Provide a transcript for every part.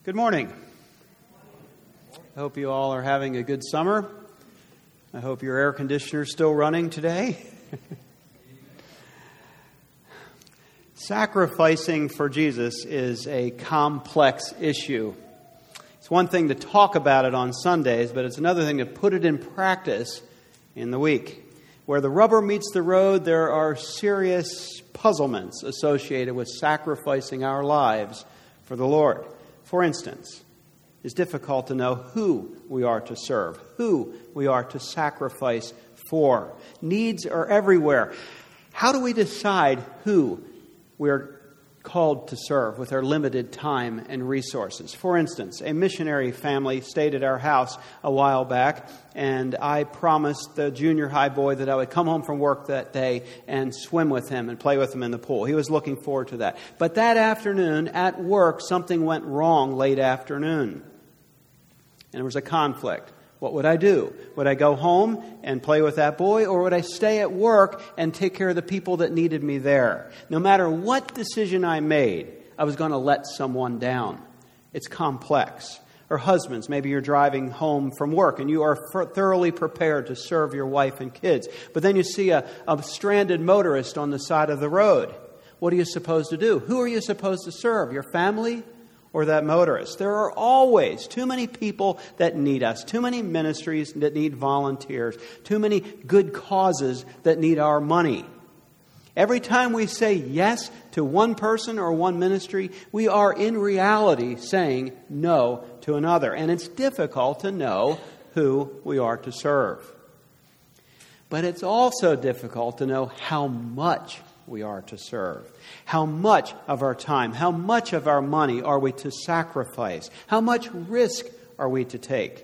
Good morning. I hope you all are having a good summer. I hope your air conditioner is still running today. Sacrificing for Jesus is a complex issue. It's one thing to talk about it on Sundays, but it's another thing to put it in practice in the week. Where the rubber meets the road, there are serious puzzlements associated with sacrificing our lives for the Lord. For instance, it's difficult to know who we are to serve, who we are to sacrifice for. Needs are everywhere. How do we decide who we're called to serve with our limited time and resources? For instance, a missionary family stayed at our house a while back, and I promised the junior high boy that I would come home from work that day and swim with him and play with him in the pool. He was looking forward to that. But that afternoon at work, something went wrong late afternoon, and there was a conflict. What would I do? Would I go home and play with that boy, or would I stay at work and take care of the people that needed me there? No matter what decision I made, I was going to let someone down. It's complex. Or husbands, maybe you're driving home from work and you are thoroughly prepared to serve your wife and kids. But then you see a stranded motorist on the side of the road. What are you supposed to do? Who are you supposed to serve? Your family? Or that motorist? There are always too many people that need us, too many ministries that need volunteers, too many good causes that need our money. Every time we say yes to one person or one ministry, we are in reality saying no to another. And it's difficult to know who we are to serve. But it's also difficult to know how much we are to serve. How much of our time, how much of our money are we to sacrifice? How much risk are we to take?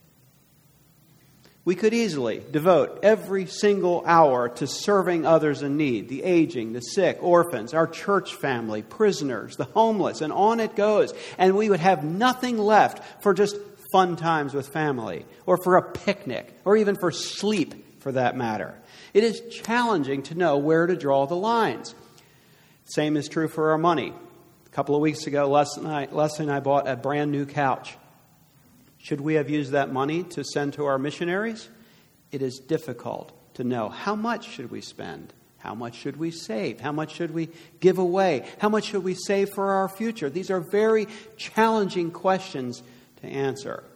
We could easily devote every single hour to serving others in need, the aging, the sick, orphans, our church family, prisoners, the homeless, and on it goes. And we would have nothing left for just fun times with family, or for a picnic, or even for sleep, for that matter. It is challenging to know where to draw the lines. Same is true for our money. A couple of weeks ago, Leslie and I bought a brand new couch. Should we have used that money to send to our missionaries? It is difficult to know. How much should we spend? How much should we save? How much should we give away? How much should we save for our future? These are very challenging questions to answer.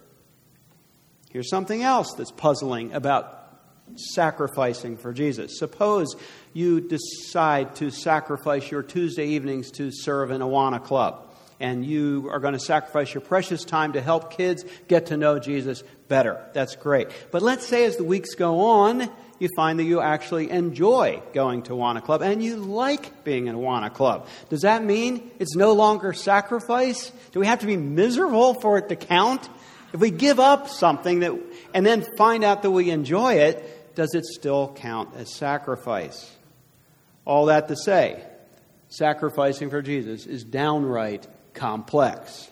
Here's something else that's puzzling about sacrificing for Jesus. Suppose you decide to sacrifice your Tuesday evenings to serve in Awana Club, and you are going to sacrifice your precious time to help kids get to know Jesus better. That's great. But let's say as the weeks go on, you find that you actually enjoy going to Awana Club and you like being in Awana Club. Does that mean it's no longer sacrifice? Do we have to be miserable for it to count? If we give up something and then find out that we enjoy it, does it still count as sacrifice? All that to say, sacrificing for Jesus is downright complex.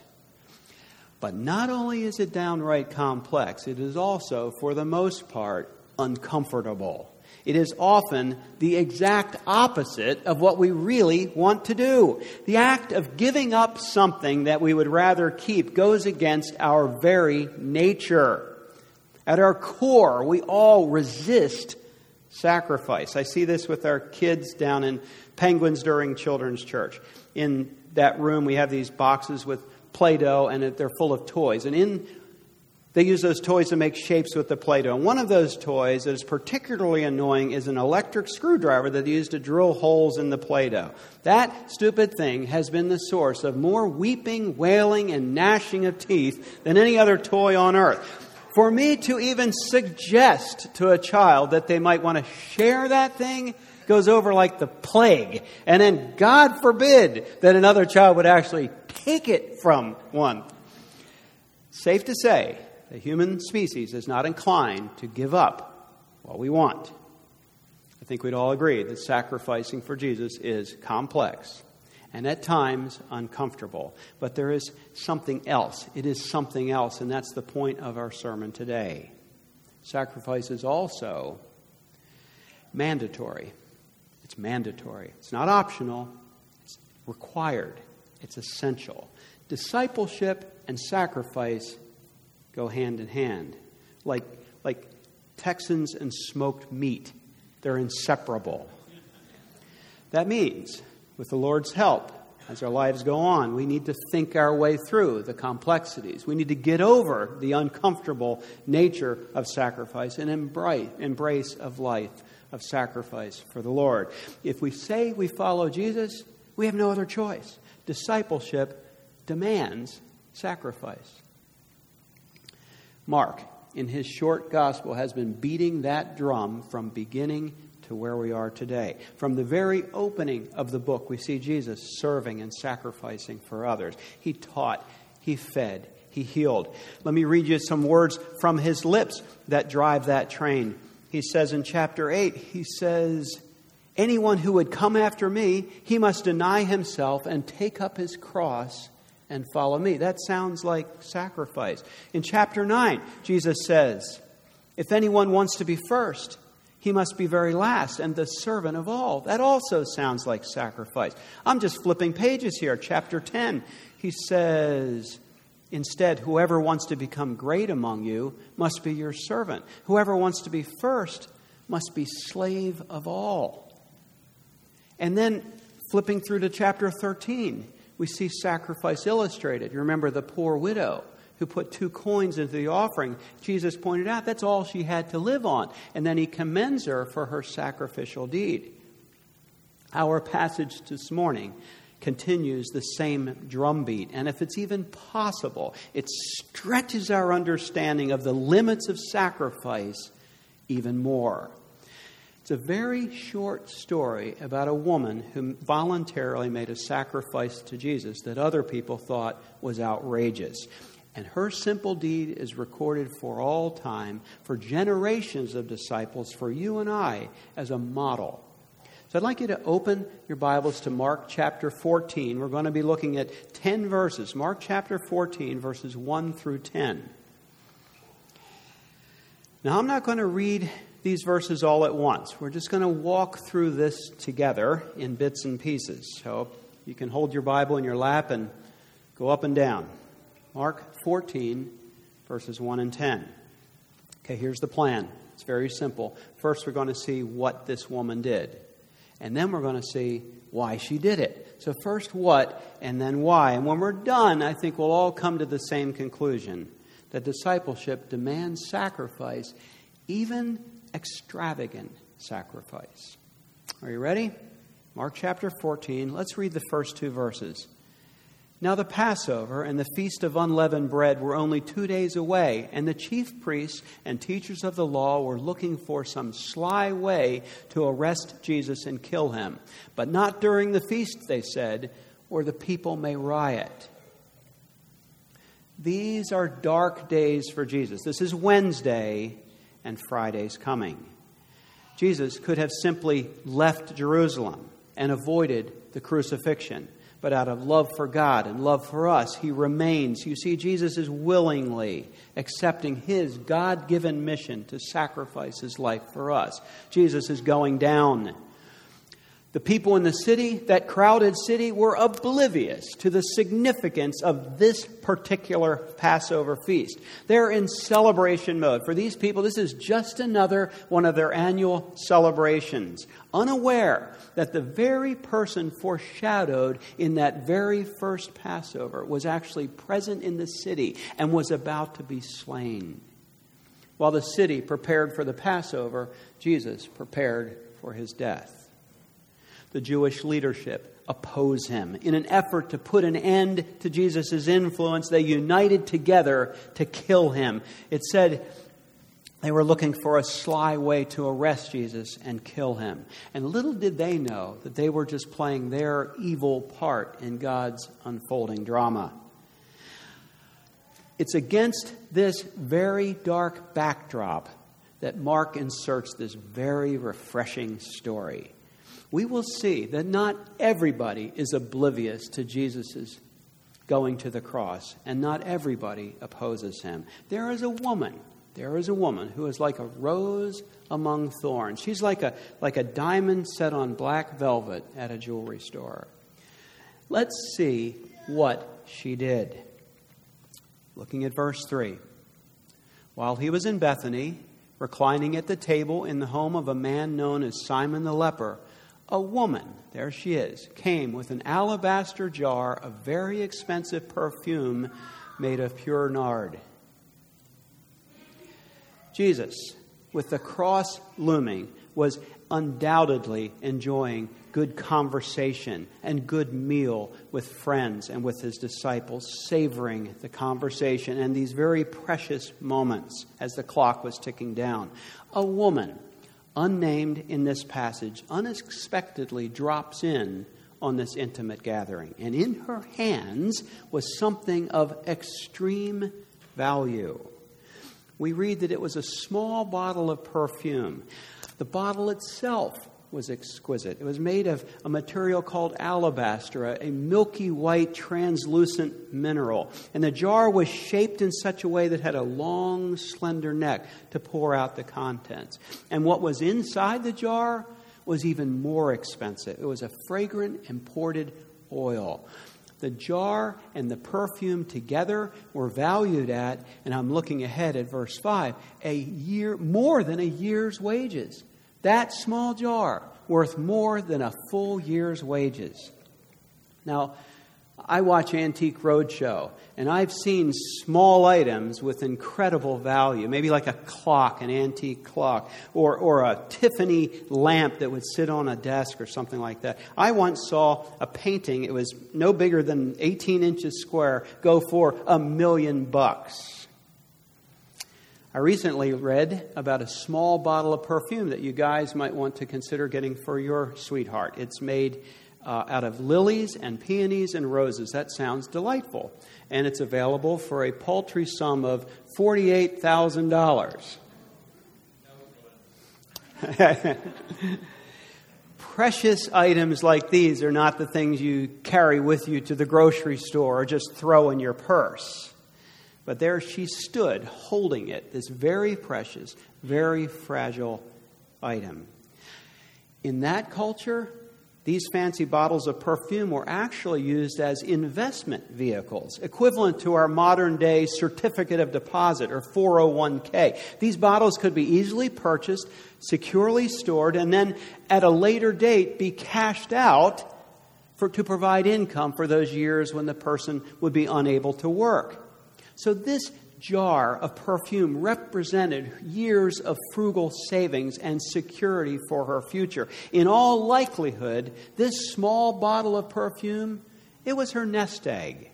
But not only is it downright complex, it is also, for the most part, uncomfortable. It is often the exact opposite of what we really want to do. The act of giving up something that we would rather keep goes against our very nature. At our core, we all resist sacrifice. I see this with our kids down in Penguins during Children's Church. In that room, we have these boxes with Play-Doh, and they're full of toys. And they use those toys to make shapes with the Play-Doh. And one of those toys that is particularly annoying is an electric screwdriver that they use to drill holes in the Play-Doh. That stupid thing has been the source of more weeping, wailing, and gnashing of teeth than any other toy on earth. For me to even suggest to a child that they might want to share that thing goes over like the plague. And then God forbid that another child would actually take it from one. Safe to say, the human species is not inclined to give up what we want. I think we'd all agree that sacrificing for Jesus is complex and at times uncomfortable. But there is something else. It is something else, and that's the point of our sermon today. Sacrifice is also mandatory. It's mandatory. It's not optional. It's required. It's essential. Discipleship and sacrifice go hand in hand. Like Texans and smoked meat. They're inseparable. That means, with the Lord's help, as our lives go on, we need to think our way through the complexities. We need to get over the uncomfortable nature of sacrifice and embrace of life of sacrifice for the Lord. If we say we follow Jesus, we have no other choice. Discipleship demands sacrifice. Mark, in his short gospel, has been beating that drum from beginning to where we are today. From the very opening of the book, we see Jesus serving and sacrificing for others. He taught, he fed, he healed. Let me read you some words from his lips that drive that train. He says in chapter 8, he says, anyone who would come after me, he must deny himself and take up his cross and follow me. That sounds like sacrifice. In chapter 9, Jesus says, if anyone wants to be first, he must be very last and the servant of all. That also sounds like sacrifice. I'm just flipping pages here. Chapter 10, he says, instead, whoever wants to become great among you must be your servant. Whoever wants to be first must be slave of all. And then flipping through to chapter 13, we see sacrifice illustrated. You remember the poor widow who put 2 coins into the offering. Jesus pointed out that's all she had to live on. And then he commends her for her sacrificial deed. Our passage this morning continues the same drumbeat. And if it's even possible, it stretches our understanding of the limits of sacrifice even more. It's a very short story about a woman who voluntarily made a sacrifice to Jesus that other people thought was outrageous. And her simple deed is recorded for all time, for generations of disciples, for you and I as a model. So I'd like you to open your Bibles to Mark chapter 14. We're going to be looking at 10 verses. Mark chapter 14, verses 1 through 10. Now, I'm not going to read these verses all at once. We're just going to walk through this together in bits and pieces. So you can hold your Bible in your lap and go up and down. Mark 14, verses 1 and 10. Okay, here's the plan. It's very simple. First, we're going to see what this woman did. And then we're going to see why she did it. So first what, and then why. And when we're done, I think we'll all come to the same conclusion, that discipleship demands sacrifice, even extravagant sacrifice. Are you ready? Mark chapter 14. Let's read the first 2 verses. Now the Passover and the Feast of Unleavened Bread were only 2 days away, and the chief priests and teachers of the law were looking for some sly way to arrest Jesus and kill him. But not during the feast, they said, or the people may riot. These are dark days for Jesus. This is Wednesday, and Friday's coming. Jesus could have simply left Jerusalem and avoided the crucifixion. But out of love for God and love for us, he remains. You see, Jesus is willingly accepting his God-given mission to sacrifice his life for us. Jesus is going down. The people in the city, that crowded city, were oblivious to the significance of this particular Passover feast. They're in celebration mode. For these people, this is just another one of their annual celebrations, unaware that the very person foreshadowed in that very first Passover was actually present in the city and was about to be slain. While the city prepared for the Passover, Jesus prepared for his death. The Jewish leadership oppose him. In an effort to put an end to Jesus' influence, they united together to kill him. It said they were looking for a sly way to arrest Jesus and kill him. And little did they know that they were just playing their evil part in God's unfolding drama. It's against this very dark backdrop that Mark inserts this very refreshing story. We will see that not everybody is oblivious to Jesus' going to the cross, and not everybody opposes him. There is a woman who is like a rose among thorns. She's like a diamond set on black velvet at a jewelry store. Let's see what she did. Looking at verse 3. While he was in Bethany, reclining at the table in the home of a man known as Simon the leper, a woman, there she is, came with an alabaster jar of very expensive perfume made of pure nard. Jesus, with the cross looming, was undoubtedly enjoying good conversation and good meal with friends and with his disciples, savoring the conversation and these very precious moments as the clock was ticking down. A woman, unnamed in this passage, unexpectedly drops in on this intimate gathering. And in her hands was something of extreme value. We read that it was a small bottle of perfume. The bottle itself was exquisite. It was made of a material called alabaster, a milky white translucent mineral. And the jar was shaped in such a way that had a long, slender neck to pour out the contents. And what was inside the jar was even more expensive. It was a fragrant imported oil. The jar and the perfume together were valued at, and I'm looking ahead at verse 5, more than a year's wages. That small jar worth more than a full year's wages. Now, I watch Antique Roadshow, and I've seen small items with incredible value, maybe like a clock, an antique clock, or a Tiffany lamp that would sit on a desk or something like that. I once saw a painting, it was no bigger than 18 inches square, go for $1 million. I recently read about a small bottle of perfume that you guys might want to consider getting for your sweetheart. It's made out of lilies and peonies and roses. That sounds delightful. And it's available for a paltry sum of $48,000. Precious items like these are not the things you carry with you to the grocery store or just throw in your purse. But there she stood, holding it, this very precious, very fragile item. In that culture, these fancy bottles of perfume were actually used as investment vehicles, equivalent to our modern-day certificate of deposit or 401k. These bottles could be easily purchased, securely stored, and then at a later date be cashed out to provide income for those years when the person would be unable to work. So this jar of perfume represented years of frugal savings and security for her future. In all likelihood, this small bottle of perfume, it was her nest egg.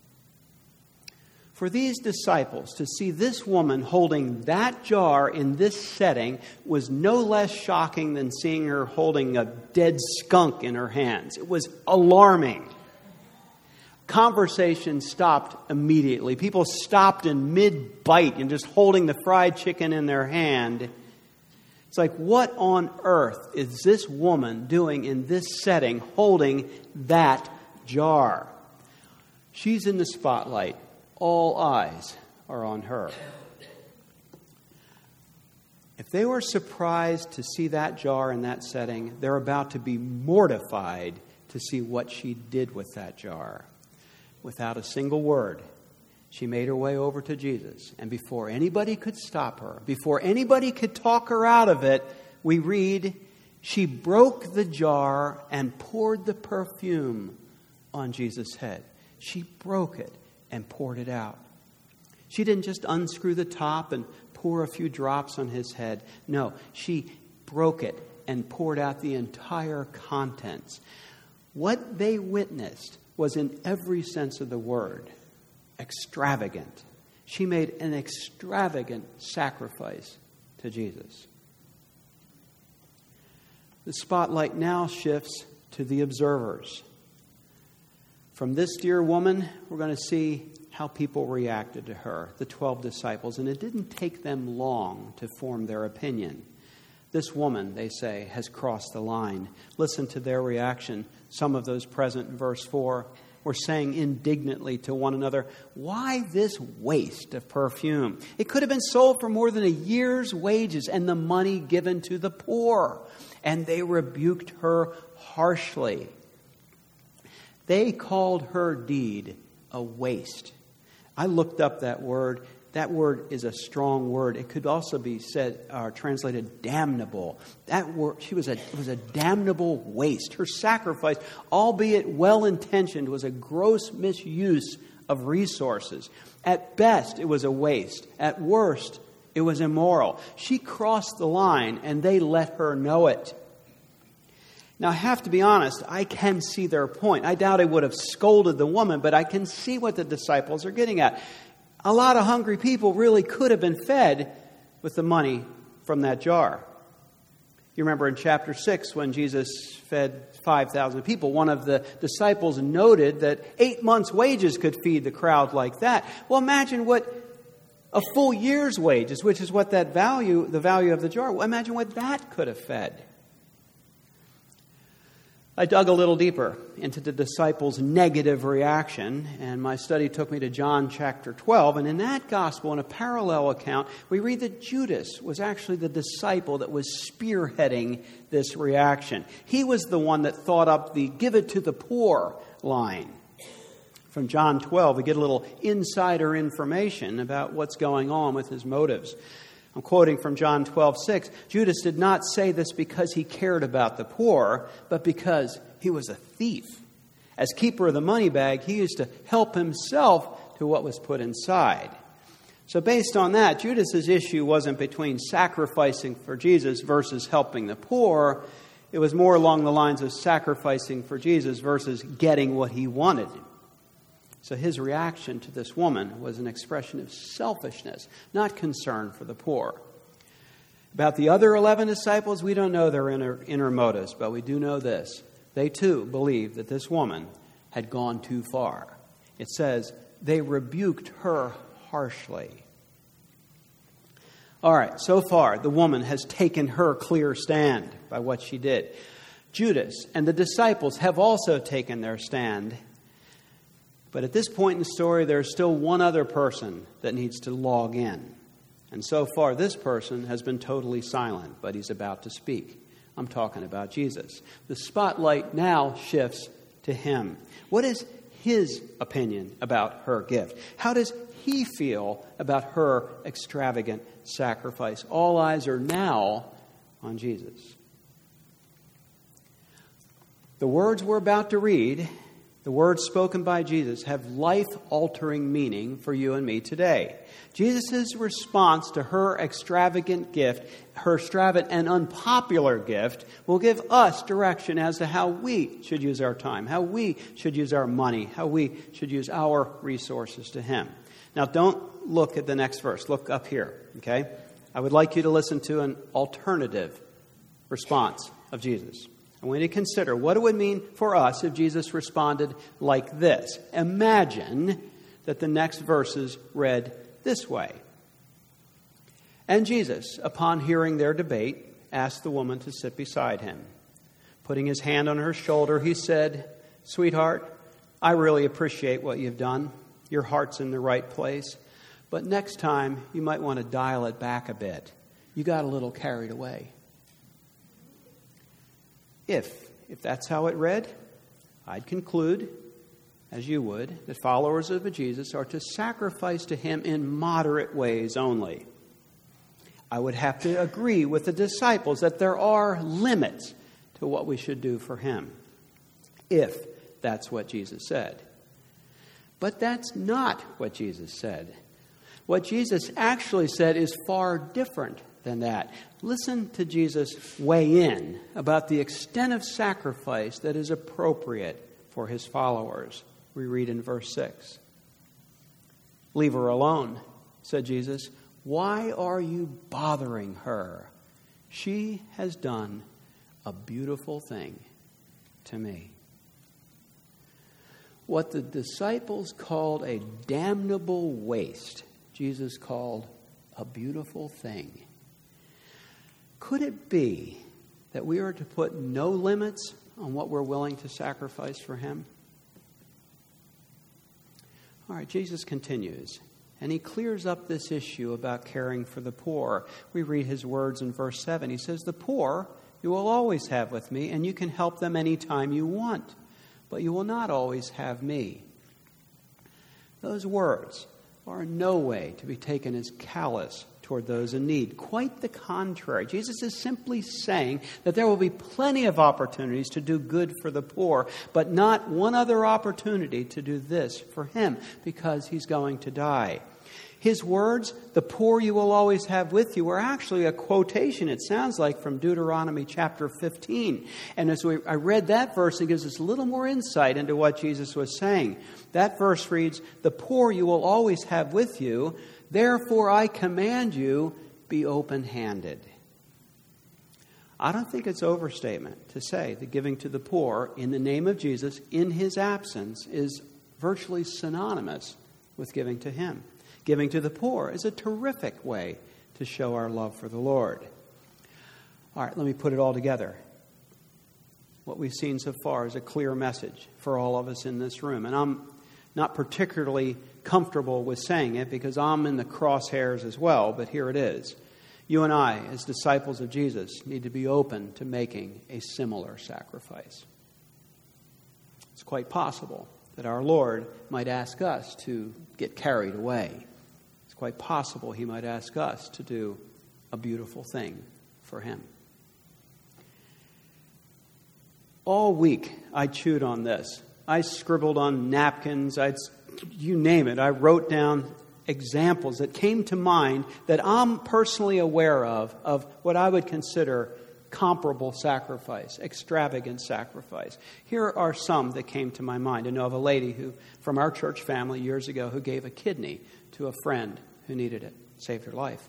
For these disciples to see this woman holding that jar in this setting was no less shocking than seeing her holding a dead skunk in her hands. It was alarming. Conversation stopped immediately. People stopped in mid-bite and just holding the fried chicken in their hand. It's like, what on earth is this woman doing in this setting holding that jar? She's in the spotlight. All eyes are on her. If they were surprised to see that jar in that setting, they're about to be mortified to see what she did with that jar. Without a single word, she made her way over to Jesus. And before anybody could stop her, before anybody could talk her out of it, we read, she broke the jar and poured the perfume on Jesus' head. She broke it and poured it out. She didn't just unscrew the top and pour a few drops on his head. No, she broke it and poured out the entire contents. What they witnessed was, in every sense of the word, extravagant. She made an extravagant sacrifice to Jesus. The spotlight now shifts to the observers. From this dear woman, we're going to see how people reacted to her, the 12 disciples, and it didn't take them long to form their opinion. This woman, they say, has crossed the line. Listen to their reaction. Some of those present in verse 4 were saying indignantly to one another, "Why this waste of perfume? It could have been sold for more than a year's wages and the money given to the poor." And they rebuked her harshly. They called her deed a waste. I looked up that word. That word is a strong word. It could also be said or translated damnable. That word, it was a damnable waste. Her sacrifice, albeit well-intentioned, was a gross misuse of resources. At best, it was a waste. At worst, it was immoral. She crossed the line, and they let her know it. Now, I have to be honest, I can see their point. I doubt I would have scolded the woman, but I can see what the disciples are getting at. A lot of hungry people really could have been fed with the money from that jar. You remember in chapter 6 when Jesus fed 5,000 people, one of the disciples noted that 8 months' wages could feed the crowd like that. Well, imagine what a full year's wages, which is what the value of the jar, well, imagine what that could have fed. I dug a little deeper into the disciples' negative reaction, and my study took me to John chapter 12. And in that gospel, in a parallel account, we read that Judas was actually the disciple that was spearheading this reaction. He was the one that thought up the "give it to the poor" line. From John 12, we get a little insider information about what's going on with his motives. I'm quoting from John 12:6. Judas did not say this because he cared about the poor, but because he was a thief. As keeper of the money bag, he used to help himself to what was put inside. So based on that, Judas's issue wasn't between sacrificing for Jesus versus helping the poor. It was more along the lines of sacrificing for Jesus versus getting what he wanted. So his reaction to this woman was an expression of selfishness, not concern for the poor. About the other 11 disciples, we don't know their inner motives, but we do know this. They too believed that this woman had gone too far. It says, they rebuked her harshly. All right, so far, the woman has taken her clear stand by what she did. Judas and the disciples have also taken their stand. But at this point in the story, there's still one other person that needs to log in. And so far, this person has been totally silent, but he's about to speak. I'm talking about Jesus. The spotlight now shifts to him. What is his opinion about her gift? How does he feel about her extravagant sacrifice? All eyes are now on Jesus. The words we're about to read, the words spoken by Jesus, have life-altering meaning for you and me today. Jesus' response to her extravagant gift, her extravagant and unpopular gift, will give us direction as to how we should use our time, how we should use our money, how we should use our resources to Him. Now, don't look at the next verse. Look up here, okay? I would like you to listen to an alternative response of Jesus. I want you to consider what it would mean for us if Jesus responded like this. Imagine that the next verses read this way. And Jesus, upon hearing their debate, asked the woman to sit beside him. Putting his hand on her shoulder, he said, "Sweetheart, I really appreciate what you've done. Your heart's in the right place. But next time, you might want to dial it back a bit. You got a little carried away." If that's how it read, I'd conclude, as you would, that followers of Jesus are to sacrifice to Him in moderate ways only. I would have to agree with the disciples that there are limits to what we should do for Him, if that's what Jesus said. But that's not what Jesus said. What Jesus actually said is far different than that. Listen to Jesus weigh in about the extent of sacrifice that is appropriate for His followers. We read in verse 6. "Leave her alone," said Jesus. "Why are you bothering her? She has done a beautiful thing to me." What the disciples called a damnable waste, Jesus called a beautiful thing. Could it be that we are to put no limits on what we're willing to sacrifice for Him? All right, Jesus continues, and He clears up this issue about caring for the poor. We read His words in verse 7. He says, "The poor you will always have with me, and you can help them any time you want, but you will not always have me." Those words are in no way to be taken as callous toward those in need. Quite the contrary. Jesus is simply saying that there will be plenty of opportunities to do good for the poor, but not one other opportunity to do this for him, because he's going to die. His words, "the poor you will always have with you," are actually a quotation, it sounds like, from Deuteronomy chapter 15. And as I read that verse, it gives us a little more insight into what Jesus was saying. That verse reads, "The poor you will always have with you, therefore I command you, be open-handed." I don't think it's overstatement to say that giving to the poor in the name of Jesus, in his absence, is virtually synonymous with giving to him. Giving to the poor is a terrific way to show our love for the Lord. All right, let me put it all together. What we've seen so far is a clear message for all of us in this room. And I'm not particularly comfortable with saying it because I'm in the crosshairs as well, but here it is. You and I, as disciples of Jesus, need to be open to making a similar sacrifice. It's quite possible that our Lord might ask us to get carried away. It's quite possible he might ask us to do a beautiful thing for him. All week I chewed on this. I scribbled on napkins. You name it. I wrote down examples that came to mind that I'm personally aware of what I would consider comparable sacrifice, extravagant sacrifice. Here are some that came to my mind. I know of a lady who, from our church family years ago, who gave a kidney to a friend who needed it, saved her life.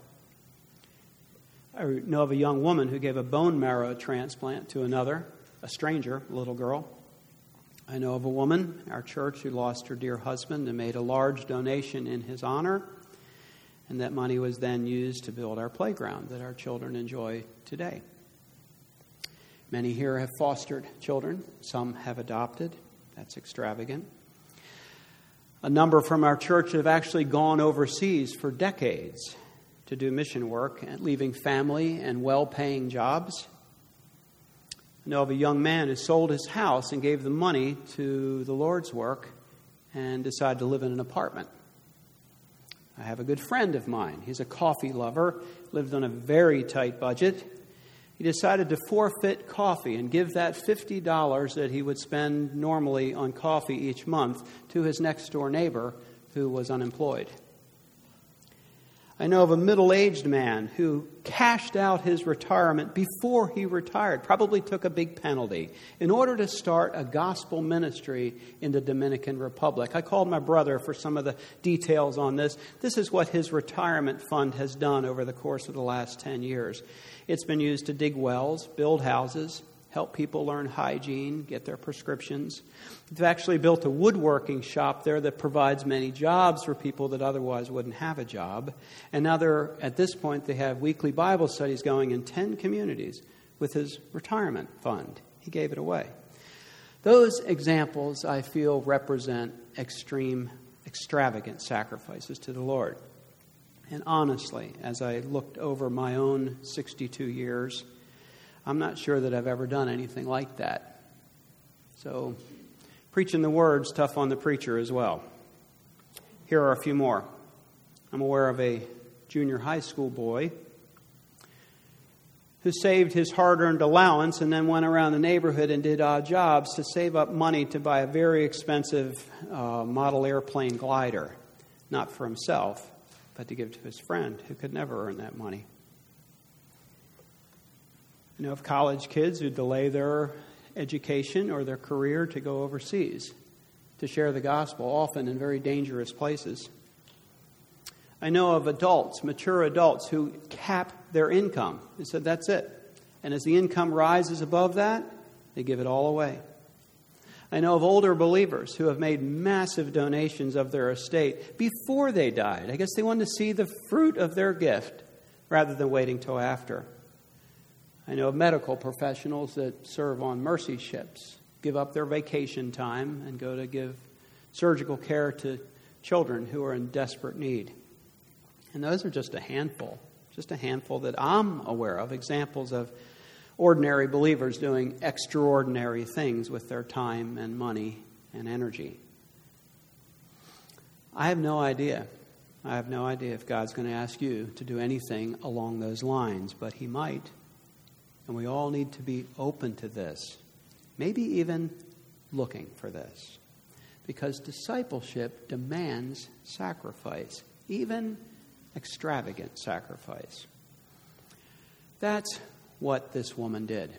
I know of a young woman who gave a bone marrow transplant to another, a stranger, a little girl. I know of a woman in our church who lost her dear husband and made a large donation in his honor, and that money was then used to build our playground that our children enjoy today. Many here have fostered children. Some have adopted. That's extravagant. A number from our church have actually gone overseas for decades to do mission work, leaving family and well-paying jobs. I know of a young man who sold his house and gave the money to the Lord's work and decided to live in an apartment. I have a good friend of mine. He's a coffee lover, lived on a very tight budget. He decided to forfeit coffee and give that $50 that he would spend normally on coffee each month to his next-door neighbor who was unemployed. I know of a middle-aged man who cashed out his retirement before he retired, probably took a big penalty, in order to start a gospel ministry in the Dominican Republic. I called my brother for some of the details on this. This is what his retirement fund has done over the course of the last 10 years. It's been used to dig wells, build houses, help people learn hygiene, get their prescriptions. They've actually built a woodworking shop there that provides many jobs for people that otherwise wouldn't have a job. And now at this point, they have weekly Bible studies going in 10 communities with his retirement fund. He gave it away. Those examples, I feel, represent extravagant sacrifices to the Lord. And honestly, as I looked over my own 62 years, I'm not sure that I've ever done anything like that. So, preaching the word's tough on the preacher as well. Here are a few more. I'm aware of a junior high school boy who saved his hard-earned allowance and then went around the neighborhood and did odd jobs to save up money to buy a very expensive model airplane glider. Not for himself, but to give to his friend who could never earn that money. I know of college kids who delay their education or their career to go overseas to share the gospel, often in very dangerous places. I know of adults, mature adults, who cap their income. They said, that's it. And as the income rises above that, they give it all away. I know of older believers who have made massive donations of their estate before they died. I guess they wanted to see the fruit of their gift rather than waiting till after. I know of medical professionals that serve on mercy ships, give up their vacation time and go to give surgical care to children who are in desperate need. And those are just a handful that I'm aware of, examples of ordinary believers doing extraordinary things with their time and money and energy. I have no idea. I have no idea if God's going to ask you to do anything along those lines, but He might. And we all need to be open to this, maybe even looking for this. Because discipleship demands sacrifice, even extravagant sacrifice. That's what this woman did.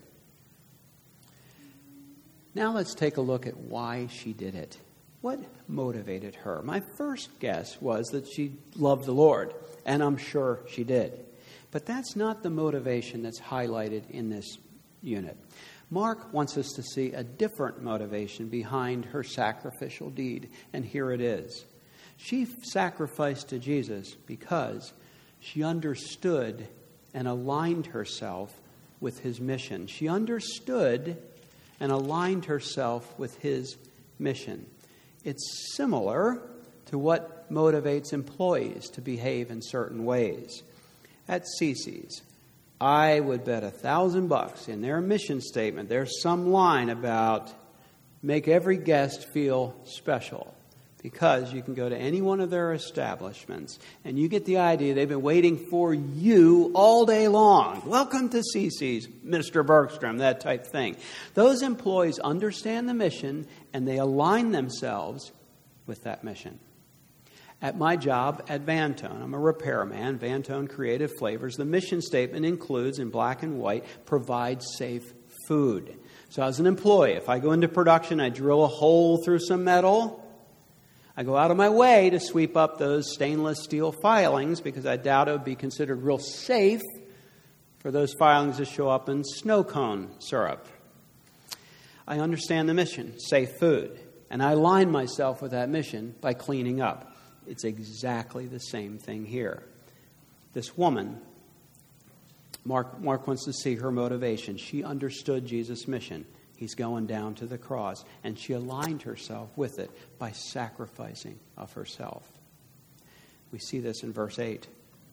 Now let's take a look at why she did it. What motivated her? My first guess was that she loved the Lord, and I'm sure she did. But that's not the motivation that's highlighted in this unit. Mark wants us to see a different motivation behind her sacrificial deed, and here it is. She sacrificed to Jesus because she understood and aligned herself with His mission. She understood and aligned herself with His mission. It's similar to what motivates employees to behave in certain ways. At CC's, I would bet $1,000 in their mission statement, there's some line about make every guest feel special. Because you can go to any one of their establishments and you get the idea they've been waiting for you all day long. Welcome to CC's, Mr. Bergstrom, that type thing. Those employees understand the mission and they align themselves with that mission. At my job at Vantone, I'm a repairman, Vantone Creative Flavors. The mission statement includes, in black and white, provide safe food. So as an employee, if I go into production, I drill a hole through some metal. I go out of my way to sweep up those stainless steel filings because I doubt it would be considered real safe for those filings to show up in snow cone syrup. I understand the mission, safe food, and I align myself with that mission by cleaning up. It's exactly the same thing here. This woman, Mark wants to see her motivation. She understood Jesus' mission. He's going down to the cross. And she aligned herself with it by sacrificing of herself. We see this in verse 8.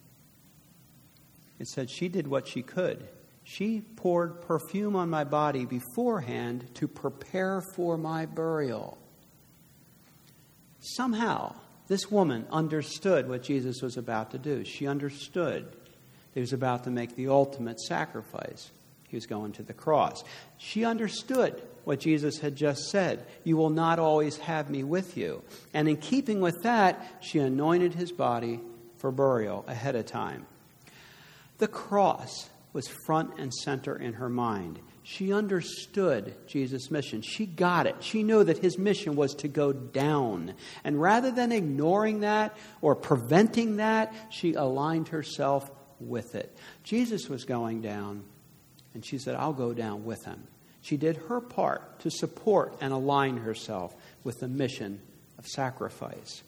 It said she did what she could. She poured perfume on my body beforehand to prepare for my burial. Somehow, this woman understood what Jesus was about to do. She understood that He was about to make the ultimate sacrifice. He was going to the cross. She understood what Jesus had just said. You will not always have me with you. And in keeping with that, she anointed His body for burial ahead of time. The cross was front and center in her mind. She understood Jesus' mission. She got it. She knew that His mission was to go down. And rather than ignoring that or preventing that, she aligned herself with it. Jesus was going down. And she said, I'll go down with Him. She did her part to support and align herself with the mission of sacrifice.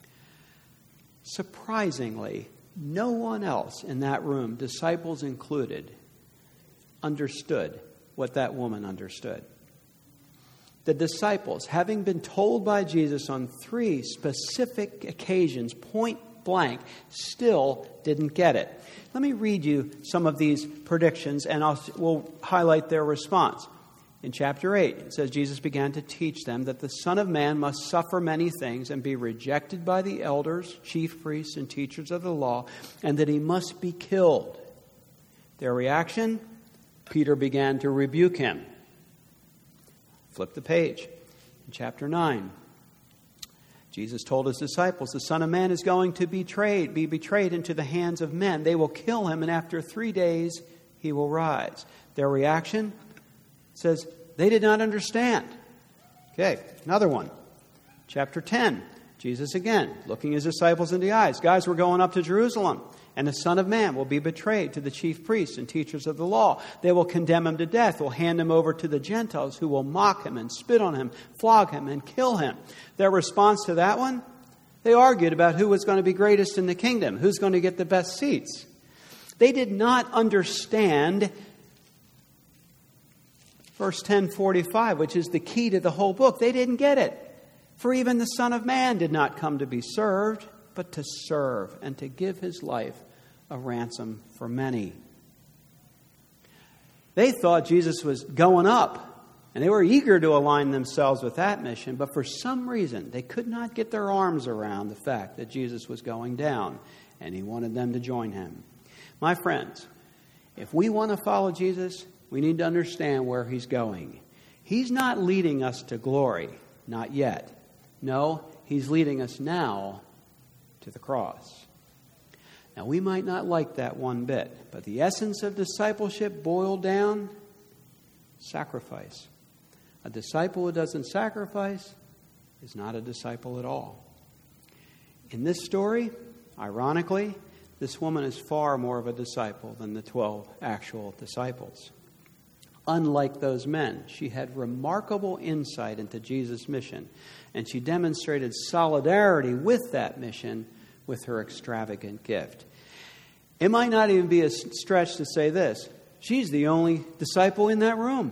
Surprisingly, no one else in that room, disciples included, understood what that woman understood. The disciples, having been told by Jesus on 3 specific occasions, point blank, still didn't get it. Let me read you some of these predictions and we'll highlight their response. In chapter 8, it says, Jesus began to teach them that the Son of Man must suffer many things and be rejected by the elders, chief priests, and teachers of the law, and that He must be killed. Their reaction? Peter began to rebuke Him. Flip the page. In chapter 9, Jesus told His disciples, the Son of Man is going to be betrayed into the hands of men. They will kill Him, and after 3 days He will rise. Their reaction says they did not understand. Okay, another one. Chapter 10, Jesus again, looking His disciples in the eyes. Guys, we're going up to Jerusalem, and the Son of Man will be betrayed to the chief priests and teachers of the law. They will condemn Him to death, will hand Him over to the Gentiles, who will mock Him and spit on Him, flog Him, and kill Him. Their response to that one? They argued about who was going to be greatest in the kingdom, who's going to get the best seats. They did not understand verse 10:45, which is the key to the whole book. They didn't get it. For even the Son of Man did not come to be served, but to serve and to give His life a ransom for many. They thought Jesus was going up And they were eager to align themselves with that mission, but for some reason, they could not get their arms around the fact that Jesus was going down, and he wanted them to join him. My friends, if we want to follow Jesus, we need to understand where he's going. He's not leading us to glory, not yet. No, he's leading us now to the cross. Now, we might not like that one bit, but the essence of discipleship boiled down, sacrifice. A disciple who doesn't sacrifice is not a disciple at all. In this story, ironically, this woman is far more of a disciple than the 12 actual disciples. Unlike those men, she had remarkable insight into Jesus' mission, and she demonstrated solidarity with that mission with her extravagant gift. It might not even be a stretch to say this: she's the only disciple in that room.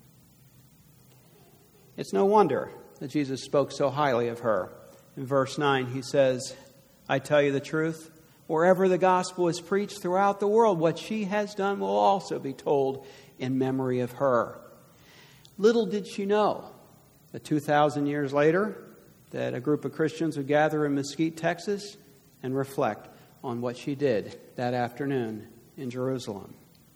It's no wonder that Jesus spoke so highly of her. In verse 9, he says, I tell you the truth, wherever the gospel is preached throughout the world, what she has done will also be told in memory of her. Little did she know that 2,000 years later, that a group of Christians would gather in Mesquite, Texas, and reflect on what she did that afternoon in Jerusalem.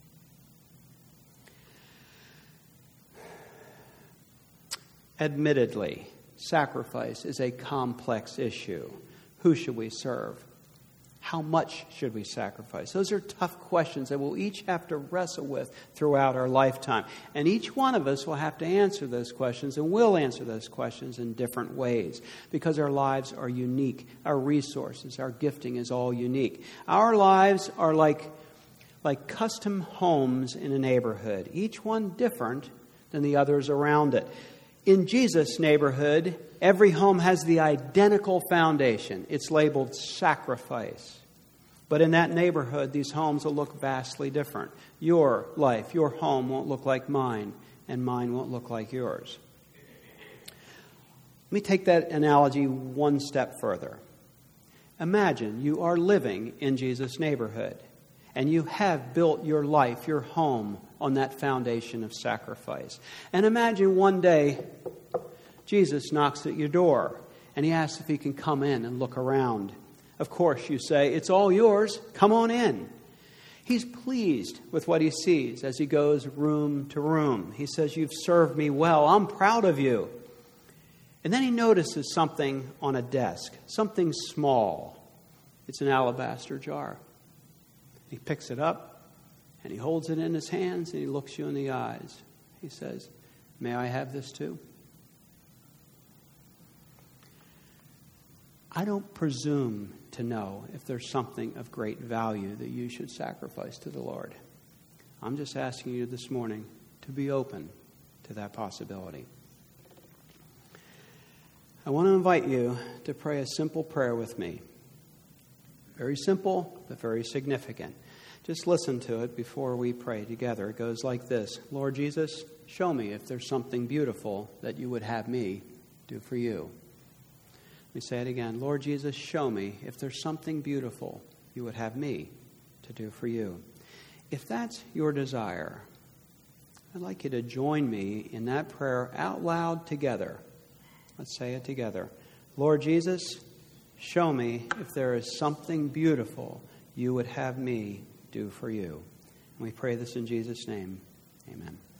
Admittedly, sacrifice is a complex issue. Who should we serve? How much should we sacrifice? Those are tough questions that we'll each have to wrestle with throughout our lifetime. And each one of us will have to answer those questions, and will answer those questions in different ways, because our lives are unique. Our resources, our gifting is all unique. Our lives are like custom homes in a neighborhood, each one different than the others around it. In Jesus' neighborhood, every home has the identical foundation. It's labeled sacrifice. But in that neighborhood, these homes will look vastly different. Your life, your home won't look like mine, and mine won't look like yours. Let me take that analogy one step further. Imagine you are living in Jesus' neighborhood, and you have built your life, your home, on that foundation of sacrifice. And imagine one day, Jesus knocks at your door, and he asks if he can come in and look around. Of course, you say, it's all yours, come on in. He's pleased with what he sees as he goes room to room. He says, you've served me well, I'm proud of you. And then he notices something on a desk, something small. It's an alabaster jar. He picks it up, and he holds it in his hands, and he looks you in the eyes. He says, may I have this too? I don't presume to know if there's something of great value that you should sacrifice to the Lord. I'm just asking you this morning to be open to that possibility. I want to invite you to pray a simple prayer with me. Very simple, but very significant. Just listen to it before we pray together. It goes like this. Lord Jesus, show me if there's something beautiful that you would have me do for you. Let me say it again. Lord Jesus, show me if there's something beautiful you would have me to do for you. If that's your desire, I'd like you to join me in that prayer out loud together. Let's say it together. Lord Jesus, show me if there is something beautiful you would have me do for you. And we pray this in Jesus' name. Amen.